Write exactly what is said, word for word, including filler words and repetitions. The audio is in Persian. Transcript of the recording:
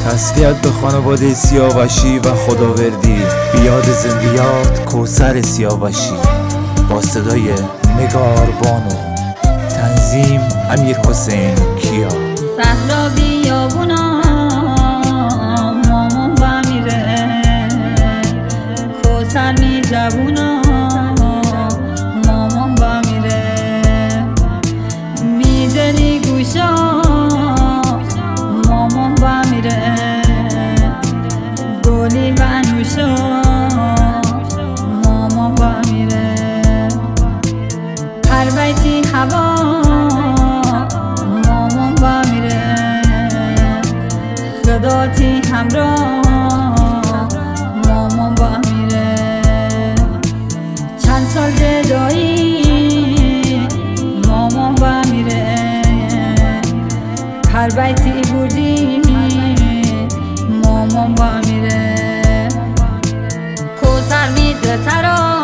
تسلیت به خانواده سیاوشی و خداوردی. بیاد زندیات کوثر سیاوشی با صدای نگار بانو، تنظیم امیر حسین کیا. صحرا بیابونا مامان با میره، کوثر می جوونا مامان با میره، میدنی گوشا مامان با میره، گلی و نوشا مامان با میره، هر بیتی هوا مامان با میره، خداتی همراه مامان با میره، چند سال جدایی مامان با میره، هر بیتی بودی مامان با میره، کوثر میده ترا